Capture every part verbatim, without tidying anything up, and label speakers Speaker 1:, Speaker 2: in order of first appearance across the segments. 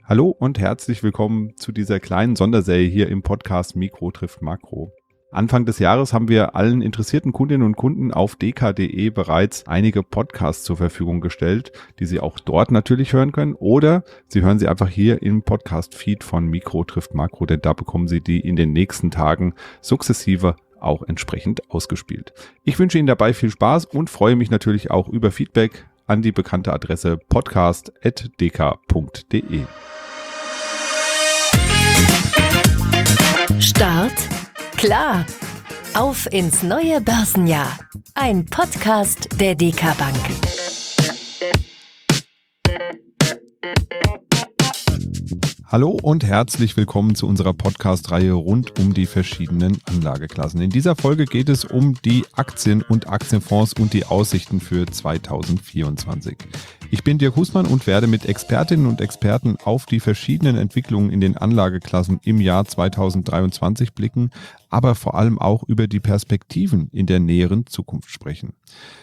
Speaker 1: Hallo und herzlich willkommen zu dieser kleinen Sonderserie hier im Podcast Mikro trifft Makro. Anfang des Jahres haben wir allen interessierten Kundinnen und Kunden auf d k punkt d e bereits einige Podcasts zur Verfügung gestellt, die Sie auch dort natürlich hören können, oder Sie hören sie einfach hier im Podcast-Feed von Mikro trifft Makro, denn da bekommen Sie die in den nächsten Tagen sukzessive auch entsprechend ausgespielt. Ich wünsche Ihnen dabei viel Spaß und freue mich natürlich auch über Feedback an die bekannte Adresse podcast at d k punkt d e.
Speaker 2: Start klar. Auf ins neue Börsenjahr. Ein Podcast der D K Bank.
Speaker 1: Hallo und herzlich willkommen zu unserer Podcast-Reihe rund um die verschiedenen Anlageklassen. In dieser Folge geht es um die Aktien und Aktienfonds und die Aussichten für zweitausendvierundzwanzig. Ich bin Dirk Husmann und werde mit Expertinnen und Experten auf die verschiedenen Entwicklungen in den Anlageklassen im Jahr zweitausenddreiundzwanzig blicken, aber vor allem auch über die Perspektiven in der näheren Zukunft sprechen.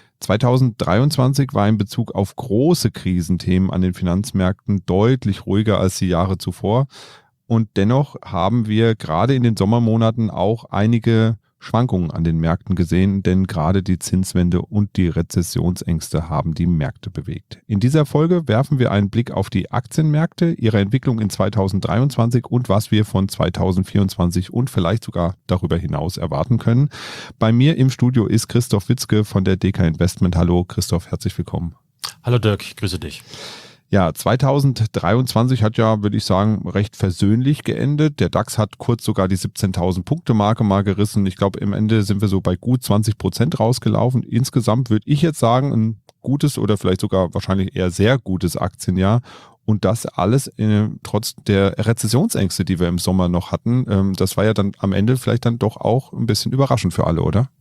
Speaker 1: zweitausenddreiundzwanzig war in Bezug auf große Krisenthemen an den Finanzmärkten deutlich ruhiger als die Jahre zuvor. Und dennoch haben wir gerade in den Sommermonaten auch einige Schwankungen an den Märkten gesehen, denn gerade die Zinswende und die Rezessionsängste haben die Märkte bewegt. In dieser Folge werfen wir einen Blick auf die Aktienmärkte, ihre Entwicklung in zweitausenddreiundzwanzig und was wir von zweitausendvierundzwanzig und vielleicht sogar darüber hinaus erwarten können. Bei mir im Studio ist Christoph Witzke von der D K Investment. Hallo Christoph, herzlich willkommen.
Speaker 3: Hallo Dirk, ich grüße dich.
Speaker 1: Ja, zweitausenddreiundzwanzig hat ja, würde ich sagen, recht versöhnlich geendet. Der DAX hat kurz sogar die siebzehntausend Punkte Marke mal gerissen. Ich glaube, im Ende sind wir so bei gut zwanzig Prozent rausgelaufen. Insgesamt würde ich jetzt sagen, ein gutes oder vielleicht sogar wahrscheinlich eher sehr gutes Aktienjahr. Und das alles äh, trotz der Rezessionsängste, die wir im Sommer noch hatten. Ähm, das war ja dann am Ende vielleicht dann doch auch ein bisschen überraschend für alle, oder?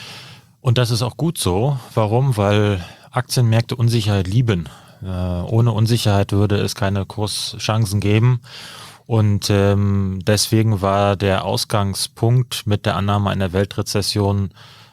Speaker 3: Und das ist auch gut so. Warum? Weil Aktienmärkte Unsicherheit lieben. Äh, ohne Unsicherheit würde es keine Kurschancen geben. Und ähm, deswegen war der Ausgangspunkt mit der Annahme einer Weltrezession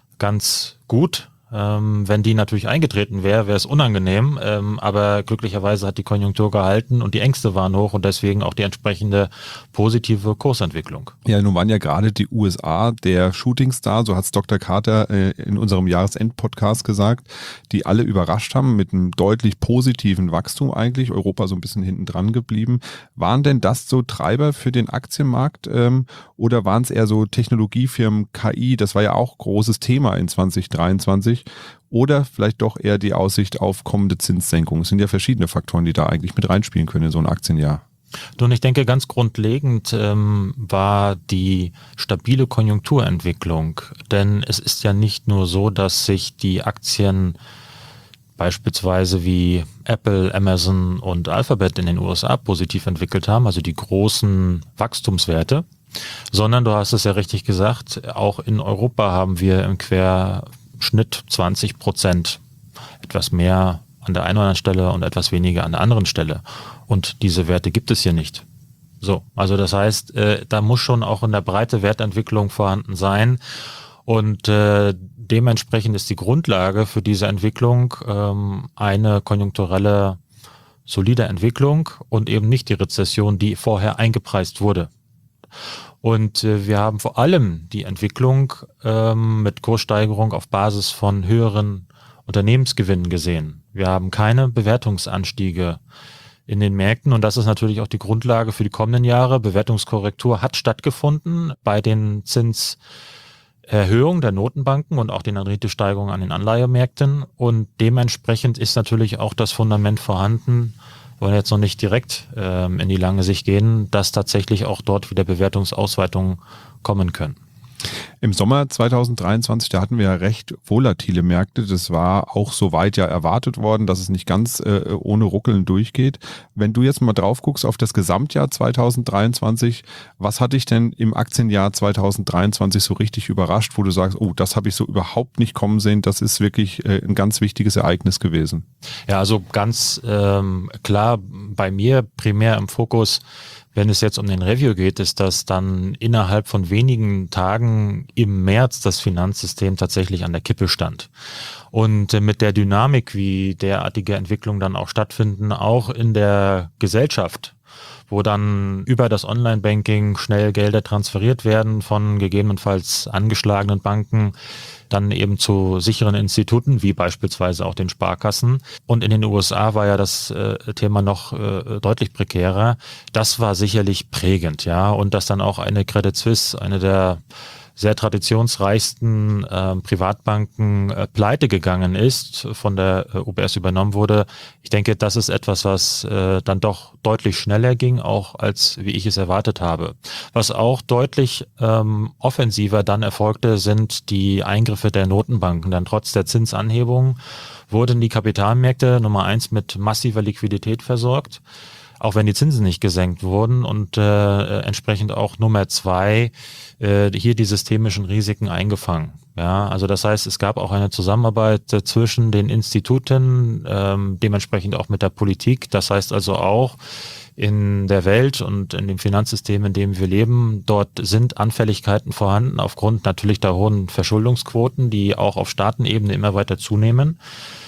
Speaker 3: ganz gut. Ähm, wenn die natürlich eingetreten wäre, wäre es unangenehm. Ähm, aber glücklicherweise hat die Konjunktur gehalten und die Ängste waren hoch und deswegen auch die entsprechende positive Kursentwicklung.
Speaker 1: Ja, nun waren ja gerade die U S A der Shootingstar, so hat es Doktor Carter äh, in unserem Jahresend-Podcast gesagt, die alle überrascht haben mit einem deutlich positiven Wachstum eigentlich. Europa so ein bisschen hinten dran geblieben. Waren denn das so Treiber für den Aktienmarkt ähm, oder waren es eher so Technologiefirmen, K I? Das war ja auch großes Thema in zweitausenddreiundzwanzig. Oder vielleicht doch eher die Aussicht auf kommende Zinssenkungen. Es sind ja verschiedene Faktoren, die da eigentlich mit reinspielen können in so ein Aktienjahr.
Speaker 3: Und ich denke, ganz grundlegend ähm, war die stabile Konjunkturentwicklung. Denn es ist ja nicht nur so, dass sich die Aktien beispielsweise wie Apple, Amazon und Alphabet in den U S A positiv entwickelt haben, also die großen Wachstumswerte, sondern du hast es ja richtig gesagt, auch in Europa haben wir im Querschnitt zwanzig Prozent, etwas mehr an der einen oder anderen Stelle und etwas weniger an der anderen Stelle. Und diese Werte gibt es hier nicht. So, also das heißt, äh, da muss schon auch in der Breite Wertentwicklung vorhanden sein. Und äh, dementsprechend ist die Grundlage für diese Entwicklung ähm, eine konjunkturelle, solide Entwicklung und eben nicht die Rezession, die vorher eingepreist wurde. Und äh, wir haben vor allem die Entwicklung ähm, mit Kurssteigerung auf Basis von höheren Unternehmensgewinnen gesehen. Wir haben keine Bewertungsanstiege in den Märkten und das ist natürlich auch die Grundlage für die kommenden Jahre. Bewertungskorrektur hat stattgefunden bei den Zinserhöhungen der Notenbanken und auch den Renditesteigerungen an den Anleihemärkten und dementsprechend ist natürlich auch das Fundament vorhanden, wir wollen jetzt noch nicht direkt ähm, in die lange Sicht gehen, dass tatsächlich auch dort wieder Bewertungsausweitungen kommen können.
Speaker 1: Im Sommer zweitausenddreiundzwanzig, da hatten wir ja recht volatile Märkte. Das war auch soweit ja erwartet worden, dass es nicht ganz äh, ohne Ruckeln durchgeht. Wenn du jetzt mal drauf guckst auf das Gesamtjahr zweitausenddreiundzwanzig, was hat dich denn im Aktienjahr zweitausenddreiundzwanzig so richtig überrascht, wo du sagst, oh, das habe ich so überhaupt nicht kommen sehen, das ist wirklich äh, ein ganz wichtiges Ereignis gewesen?
Speaker 3: Ja, also ganz ähm, klar bei mir primär im Fokus, wenn es jetzt um den Review geht, ist, dass dann innerhalb von wenigen Tagen im März das Finanzsystem tatsächlich an der Kippe stand. Und mit der Dynamik, wie derartige Entwicklungen dann auch stattfinden, auch in der Gesellschaft wo dann über das Online-Banking schnell Gelder transferiert werden von gegebenenfalls angeschlagenen Banken, dann eben zu sicheren Instituten, wie beispielsweise auch den Sparkassen. Und in den U S A war ja das äh, Thema noch äh, deutlich prekärer. Das war sicherlich prägend, ja. Und dass dann auch eine Credit Suisse, eine der sehr traditionsreichsten äh, Privatbanken äh, pleite gegangen ist, von der äh, U B S übernommen wurde. Ich denke, das ist etwas, was äh, dann doch deutlich schneller ging, auch als wie ich es erwartet habe. Was auch deutlich ähm, offensiver dann erfolgte, sind die Eingriffe der Notenbanken. Dann trotz der Zinsanhebung wurden die Kapitalmärkte Nummer eins mit massiver Liquidität versorgt, auch wenn die Zinsen nicht gesenkt wurden, und äh, entsprechend auch Nummer zwei äh, hier die systemischen Risiken eingefangen. Ja, also das heißt, es gab auch eine Zusammenarbeit äh, zwischen den Instituten, ähm, dementsprechend auch mit der Politik. Das heißt also auch in der Welt und in dem Finanzsystem, in dem wir leben, dort sind Anfälligkeiten vorhanden aufgrund natürlich der hohen Verschuldungsquoten, die auch auf Staatenebene immer weiter zunehmen.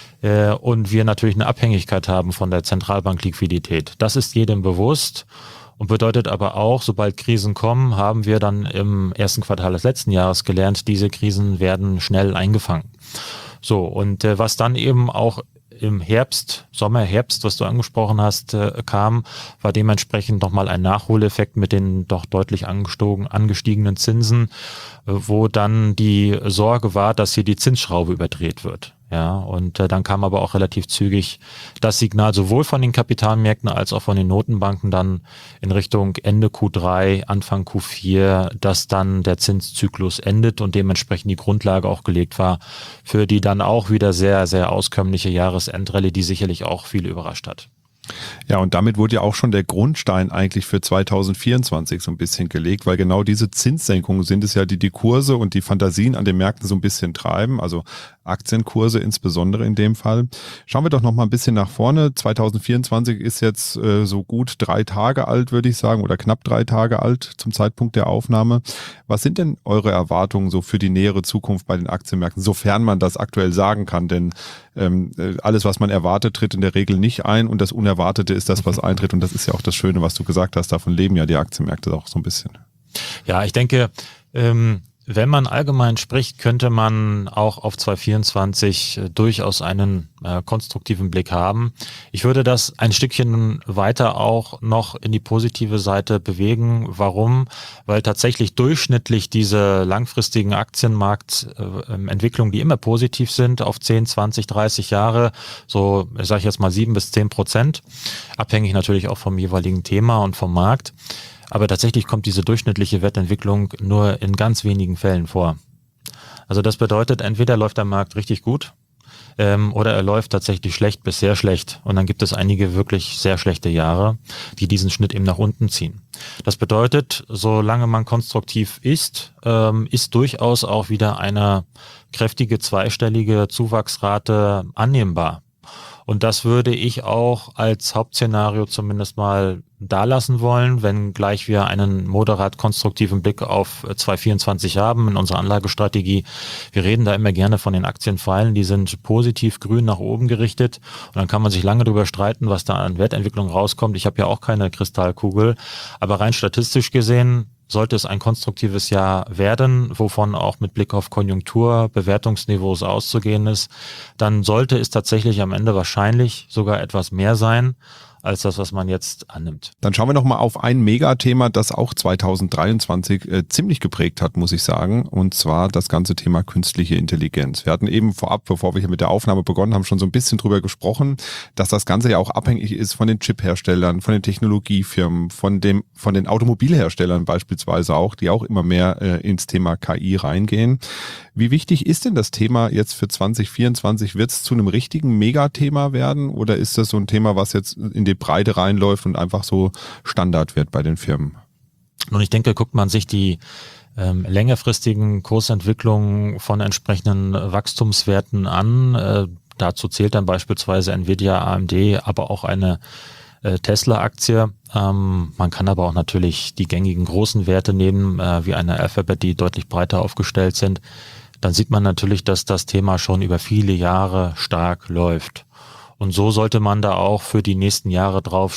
Speaker 3: Und wir natürlich eine Abhängigkeit haben von der Zentralbankliquidität. Das ist jedem bewusst und bedeutet aber auch, sobald Krisen kommen, haben wir dann im ersten Quartal des letzten Jahres gelernt, diese Krisen werden schnell eingefangen. So, und äh, was dann eben auch im Herbst, Sommer, Herbst, was du angesprochen hast, äh, kam, war dementsprechend nochmal ein Nachholeffekt mit den doch deutlich angestiegenen Zinsen, äh, wo dann die Sorge war, dass hier die Zinsschraube überdreht wird. Ja, und äh, dann kam aber auch relativ zügig das Signal sowohl von den Kapitalmärkten als auch von den Notenbanken dann in Richtung Ende Q drei, Anfang Q vier, dass dann der Zinszyklus endet und dementsprechend die Grundlage auch gelegt war für die dann auch wieder sehr, sehr auskömmliche Jahresendrallye, die sicherlich auch viele überrascht hat.
Speaker 1: Ja, und damit wurde ja auch schon der Grundstein eigentlich für zweitausendvierundzwanzig so ein bisschen gelegt, weil genau diese Zinssenkungen sind es ja, die die Kurse und die Fantasien an den Märkten so ein bisschen treiben, also Aktienkurse insbesondere in dem Fall. Schauen wir doch noch mal ein bisschen nach vorne. zweitausendvierundzwanzig ist jetzt äh, so gut drei Tage alt, würde ich sagen, oder knapp drei Tage alt zum Zeitpunkt der Aufnahme. Was sind denn eure Erwartungen so für die nähere Zukunft bei den Aktienmärkten, sofern man das aktuell sagen kann? Denn ähm, alles, was man erwartet, tritt in der Regel nicht ein und das Unerwartete ist das, was eintritt. Und das ist ja auch das Schöne, was du gesagt hast. Davon leben ja die Aktienmärkte auch so ein bisschen.
Speaker 3: Ja, ich denke, ähm wenn man allgemein spricht, könnte man auch auf zweitausendvierundzwanzig äh, durchaus einen äh, konstruktiven Blick haben. Ich würde das ein Stückchen weiter auch noch in die positive Seite bewegen. Warum? Weil tatsächlich durchschnittlich diese langfristigen Aktienmarktentwicklungen, äh, die immer positiv sind, auf zehn, zwanzig, dreißig Jahre, so sage ich jetzt mal sieben bis zehn Prozent, abhängig natürlich auch vom jeweiligen Thema und vom Markt. Aber tatsächlich kommt diese durchschnittliche Wertentwicklung nur in ganz wenigen Fällen vor. Also das bedeutet, entweder läuft der Markt richtig gut ähm, oder er läuft tatsächlich schlecht bis sehr schlecht. Und dann gibt es einige wirklich sehr schlechte Jahre, die diesen Schnitt eben nach unten ziehen. Das bedeutet, solange man konstruktiv ist, ähm, ist durchaus auch wieder eine kräftige zweistellige Zuwachsrate annehmbar. Und das würde ich auch als Hauptszenario zumindest mal da lassen wollen, wenn gleich wir einen moderat konstruktiven Blick auf zweitausendvierundzwanzig haben in unserer Anlagestrategie. Wir reden da immer gerne von den Aktienpfeilen, die sind positiv grün nach oben gerichtet und dann kann man sich lange darüber streiten, was da an Wertentwicklung rauskommt. Ich habe ja auch keine Kristallkugel, aber rein statistisch gesehen sollte es ein konstruktives Jahr werden, wovon auch mit Blick auf Konjunktur, Bewertungsniveaus auszugehen ist, dann sollte es tatsächlich am Ende wahrscheinlich sogar etwas mehr sein, als das, was man jetzt annimmt.
Speaker 1: Dann schauen wir noch mal auf ein Megathema, das auch zweitausenddreiundzwanzig äh, ziemlich geprägt hat, muss ich sagen, und zwar das ganze Thema künstliche Intelligenz. Wir hatten eben vorab, bevor wir hier mit der Aufnahme begonnen haben, schon so ein bisschen drüber gesprochen, dass das Ganze ja auch abhängig ist von den Chip-Herstellern, von den Technologiefirmen, von dem, von den Automobilherstellern beispielsweise auch, die auch immer mehr äh, ins Thema K I reingehen. Wie wichtig ist denn das Thema jetzt für zwanzig vierundzwanzig? Wird es zu einem richtigen Megathema werden oder ist das so ein Thema, was jetzt in die Breite reinläuft und einfach so Standard wird bei den Firmen?
Speaker 3: Nun, ich denke, guckt man sich die ähm, längerfristigen Kursentwicklungen von entsprechenden Wachstumswerten an. Äh, dazu zählt dann beispielsweise Nvidia, A M D, aber auch eine äh, Tesla-Aktie. Ähm, man kann aber auch natürlich die gängigen großen Werte nehmen, äh, wie eine Alphabet, die deutlich breiter aufgestellt sind. Dann sieht man natürlich, dass das Thema schon über viele Jahre stark läuft. Und so sollte man da auch für die nächsten Jahre drauf schauen.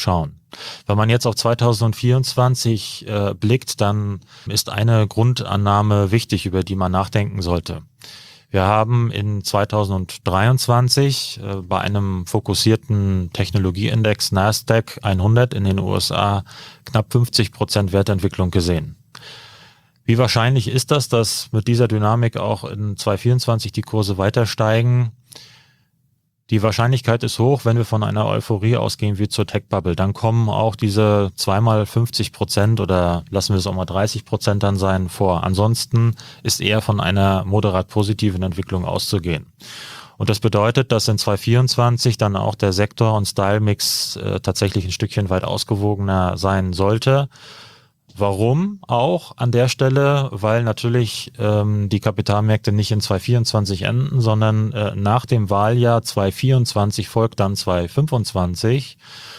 Speaker 3: Wenn man jetzt auf zweitausendvierundzwanzig äh, blickt, dann ist eine Grundannahme wichtig, über die man nachdenken sollte. Wir haben in zweitausenddreiundzwanzig äh, bei einem fokussierten Technologieindex Nasdaq hundert in den U S A knapp fünfzig Prozent Wertentwicklung gesehen. Wie wahrscheinlich ist das, dass mit dieser Dynamik auch in zweitausendvierundzwanzig die Kurse weiter steigen? Die Wahrscheinlichkeit ist hoch, wenn wir von einer Euphorie ausgehen wie zur Tech-Bubble. Dann kommen auch diese zweimal fünfzig Prozent oder lassen wir es auch mal dreißig Prozent dann sein vor. Ansonsten ist eher von einer moderat positiven Entwicklung auszugehen. Und das bedeutet, dass in zweitausendvierundzwanzig dann auch der Sektor- und Style-Mix äh, tatsächlich ein Stückchen weit ausgewogener sein sollte. Warum auch an der Stelle? Weil natürlich ähm, die Kapitalmärkte nicht in zweitausendvierundzwanzig enden, sondern äh, nach dem Wahljahr zweitausendvierundzwanzig folgt dann zweitausendfünfundzwanzig.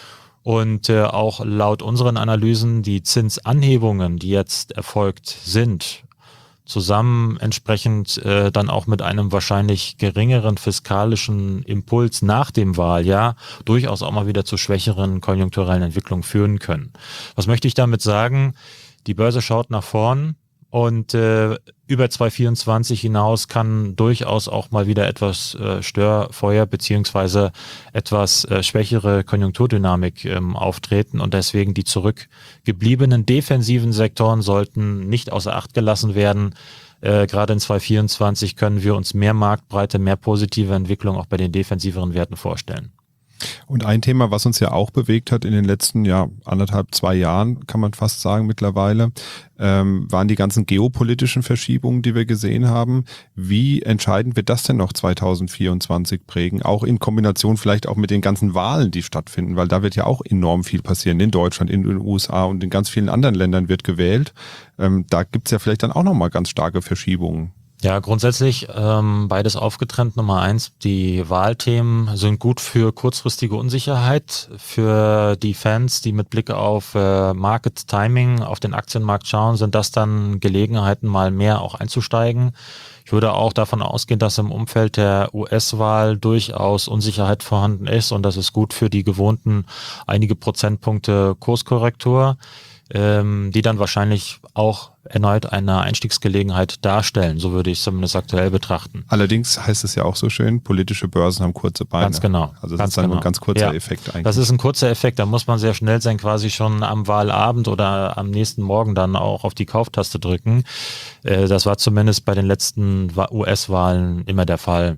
Speaker 3: Und äh, auch laut unseren Analysen die Zinsanhebungen, die jetzt erfolgt sind, zusammen entsprechend äh, dann auch mit einem wahrscheinlich geringeren fiskalischen Impuls nach dem Wahljahr durchaus auch mal wieder zu schwächeren konjunkturellen Entwicklungen führen können. Was möchte ich damit sagen? Die Börse schaut nach vorn und äh, über zweitausendvierundzwanzig hinaus kann durchaus auch mal wieder etwas äh, Störfeuer beziehungsweise etwas äh, schwächere Konjunkturdynamik ähm, auftreten und deswegen die zurückgebliebenen defensiven Sektoren sollten nicht außer Acht gelassen werden. Äh, gerade in zweitausendvierundzwanzig können wir uns mehr Marktbreite, mehr positive Entwicklung auch bei den defensiveren Werten vorstellen.
Speaker 1: Und ein Thema, was uns ja auch bewegt hat in den letzten ja, anderthalb, zwei Jahren, kann man fast sagen mittlerweile, ähm, waren die ganzen geopolitischen Verschiebungen, die wir gesehen haben. Wie entscheidend wird das denn noch zweitausendvierundzwanzig prägen? Auch in Kombination vielleicht auch mit den ganzen Wahlen, die stattfinden, weil da wird ja auch enorm viel passieren. In Deutschland, in den U S A und in ganz vielen anderen Ländern wird gewählt. Ähm, da gibt's ja vielleicht dann auch nochmal ganz starke Verschiebungen.
Speaker 3: Ja, grundsätzlich ähm, beides aufgetrennt. Nummer eins, die Wahlthemen sind gut für kurzfristige Unsicherheit, für die Fans, die mit Blick auf äh, Market Timing auf den Aktienmarkt schauen, sind das dann Gelegenheiten, mal mehr auch einzusteigen. Ich würde auch davon ausgehen, dass im Umfeld der U S-Wahl durchaus Unsicherheit vorhanden ist und das ist gut für die gewohnten einige Prozentpunkte Kurskorrektur, ähm, die dann wahrscheinlich auch erneut eine Einstiegsgelegenheit darstellen. So würde ich es zumindest aktuell betrachten.
Speaker 1: Allerdings heißt es ja auch so schön, politische Börsen haben kurze Beine.
Speaker 3: Ganz genau.
Speaker 1: Also das
Speaker 3: ganz
Speaker 1: ist dann
Speaker 3: genau.
Speaker 1: ein ganz kurzer
Speaker 3: ja.
Speaker 1: Effekt eigentlich.
Speaker 3: Das ist ein kurzer Effekt. Da muss man sehr schnell sein, quasi schon am Wahlabend oder am nächsten Morgen dann auch auf die Kauftaste drücken. Das war zumindest bei den letzten U S-Wahlen immer der Fall.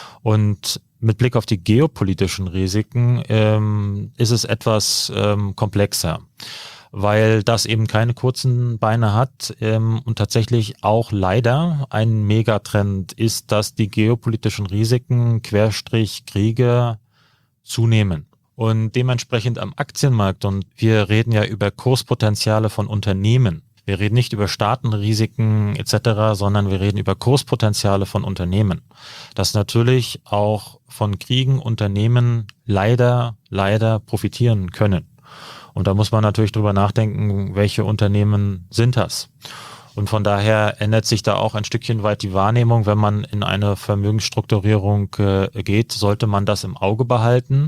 Speaker 3: Und mit Blick auf die geopolitischen Risiken ähm, ist es etwas ähm, komplexer, weil das eben keine kurzen Beine hat ähm, und tatsächlich auch leider ein Megatrend ist, dass die geopolitischen Risiken, Querstrich Kriege zunehmen. Und dementsprechend am Aktienmarkt, und wir reden ja über Kurspotenziale von Unternehmen, wir reden nicht über Staatenrisiken et cetera, sondern wir reden über Kurspotenziale von Unternehmen. Dass natürlich auch von Kriegen Unternehmen leider, leider profitieren können. Und da muss man natürlich drüber nachdenken, welche Unternehmen sind das. Und von daher ändert sich da auch ein Stückchen weit die Wahrnehmung. Wenn man in eine Vermögensstrukturierung äh, geht, sollte man das im Auge behalten.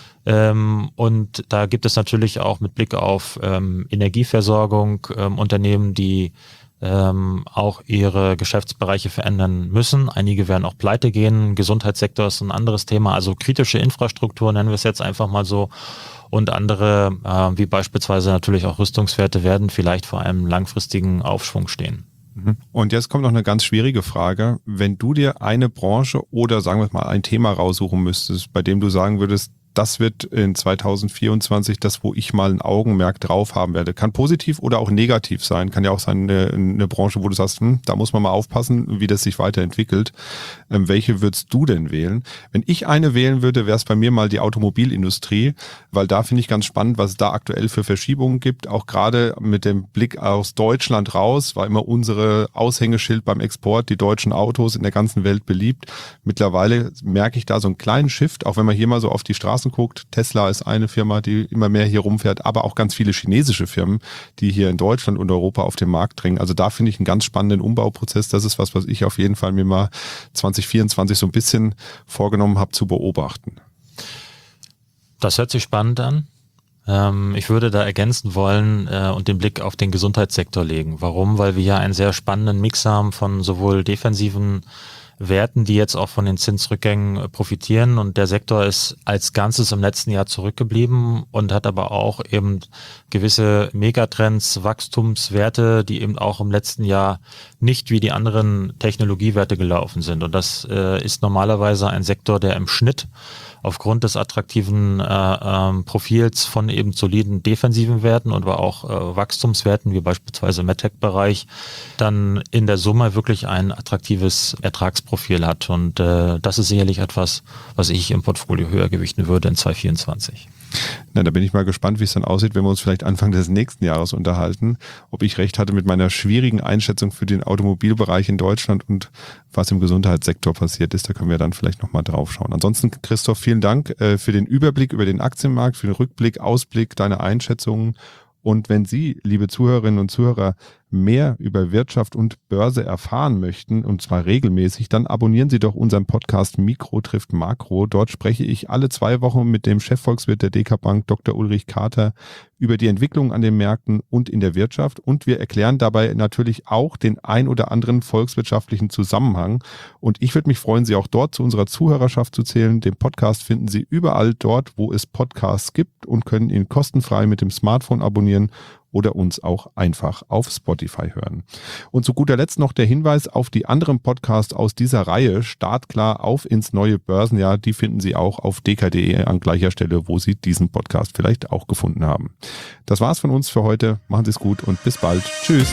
Speaker 3: Ähm, und da gibt es natürlich auch mit Blick auf ähm, Energieversorgung ähm, Unternehmen, die ähm, auch ihre Geschäftsbereiche verändern müssen. Einige werden auch pleite gehen. Gesundheitssektor ist ein anderes Thema. Also kritische Infrastruktur, nennen wir es jetzt einfach mal so. Und andere, äh, wie beispielsweise natürlich auch Rüstungswerte, werden vielleicht vor einem langfristigen Aufschwung stehen.
Speaker 1: Und jetzt kommt noch eine ganz schwierige Frage. Wenn du dir eine Branche oder sagen wir mal ein Thema raussuchen müsstest, bei dem du sagen würdest, das wird in zweitausendvierundzwanzig das, wo ich mal ein Augenmerk drauf haben werde. Kann positiv oder auch negativ sein. Kann ja auch sein eine, eine Branche, wo du sagst, hm, da muss man mal aufpassen, wie das sich weiterentwickelt. Ähm, welche würdest du denn wählen? Wenn ich eine wählen würde, wäre es bei mir mal die Automobilindustrie, weil da finde ich ganz spannend, was es da aktuell für Verschiebungen gibt. Auch gerade mit dem Blick aus Deutschland raus, war immer unsere Aushängeschild beim Export, die deutschen Autos in der ganzen Welt beliebt. Mittlerweile merke ich da so einen kleinen Shift, auch wenn man hier mal so auf die Straßen guckt. Tesla ist eine Firma, die immer mehr hier rumfährt, aber auch ganz viele chinesische Firmen, die hier in Deutschland und Europa auf den Markt drängen. Also da finde ich einen ganz spannenden Umbauprozess. Das ist was, was ich auf jeden Fall mir mal zwanzig vierundzwanzig so ein bisschen vorgenommen habe zu beobachten.
Speaker 3: Das hört sich spannend an. Ähm, ich würde da ergänzen wollen äh, und den Blick auf den Gesundheitssektor legen. Warum? Weil wir ja einen sehr spannenden Mix haben von sowohl defensiven Werten, die jetzt auch von den Zinsrückgängen profitieren, und der Sektor ist als Ganzes im letzten Jahr zurückgeblieben und hat aber auch eben gewisse Megatrends, Wachstumswerte, die eben auch im letzten Jahr nicht wie die anderen Technologiewerte gelaufen sind. Und das äh, ist normalerweise ein Sektor, der im Schnitt aufgrund des attraktiven äh, ähm, Profils von eben soliden defensiven Werten und aber auch äh, Wachstumswerten, wie beispielsweise im MedTech-Bereich, dann in der Summe wirklich ein attraktives Ertragsprofil hat. Und äh, das ist sicherlich etwas, was ich im Portfolio höher gewichten würde in zwanzig vierundzwanzig.
Speaker 1: Na, da bin ich mal gespannt, wie es dann aussieht, wenn wir uns vielleicht Anfang des nächsten Jahres unterhalten, ob ich recht hatte mit meiner schwierigen Einschätzung für den Automobilbereich in Deutschland und was im Gesundheitssektor passiert ist. Da können wir dann vielleicht nochmal drauf schauen. Ansonsten, Christoph, vielen Dank äh, für den Überblick über den Aktienmarkt, für den Rückblick, Ausblick, deine Einschätzungen. Und wenn Sie, liebe Zuhörerinnen und Zuhörer, mehr über Wirtschaft und Börse erfahren möchten, und zwar regelmäßig, dann abonnieren Sie doch unseren Podcast Mikro trifft Makro. Dort spreche ich alle zwei Wochen mit dem Chefvolkswirt der D K Bank, Doktor Ulrich Kater, über die Entwicklung an den Märkten und in der Wirtschaft. Und wir erklären dabei natürlich auch den ein oder anderen volkswirtschaftlichen Zusammenhang. Und ich würde mich freuen, Sie auch dort zu unserer Zuhörerschaft zu zählen. Den Podcast finden Sie überall dort, wo es Podcasts gibt, und können ihn kostenfrei mit dem Smartphone abonnieren oder uns auch einfach auf Spotify hören. Und zu guter Letzt noch der Hinweis auf die anderen Podcasts aus dieser Reihe, Startklar auf ins neue Börsenjahr. Die finden Sie auch auf d k punkt d e an gleicher Stelle, wo Sie diesen Podcast vielleicht auch gefunden haben. Das war's von uns für heute. Machen Sie es gut und bis bald. Tschüss.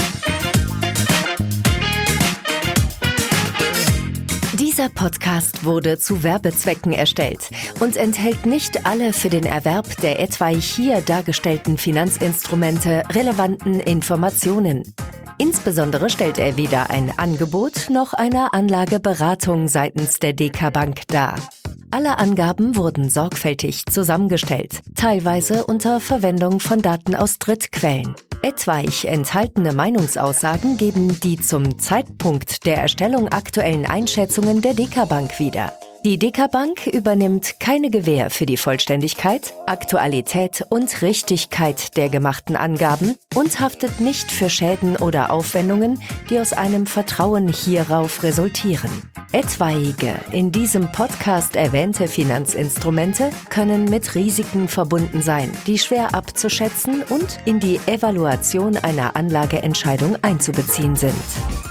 Speaker 2: Dieser Podcast wurde zu Werbezwecken erstellt und enthält nicht alle für den Erwerb der etwaig hier dargestellten Finanzinstrumente relevanten Informationen. Insbesondere stellt er weder ein Angebot noch eine Anlageberatung seitens der D K Bank dar. Alle Angaben wurden sorgfältig zusammengestellt, teilweise unter Verwendung von Daten aus Drittquellen. Etwaig enthaltene Meinungsaussagen geben die zum Zeitpunkt der Erstellung aktuellen Einschätzungen der D K Bank wieder. Die D K Bank übernimmt keine Gewähr für die Vollständigkeit, Aktualität und Richtigkeit der gemachten Angaben und haftet nicht für Schäden oder Aufwendungen, die aus einem Vertrauen hierauf resultieren. Etwaige in diesem Podcast erwähnte Finanzinstrumente können mit Risiken verbunden sein, die schwer abzuschätzen und in die Evaluation einer Anlageentscheidung einzubeziehen sind.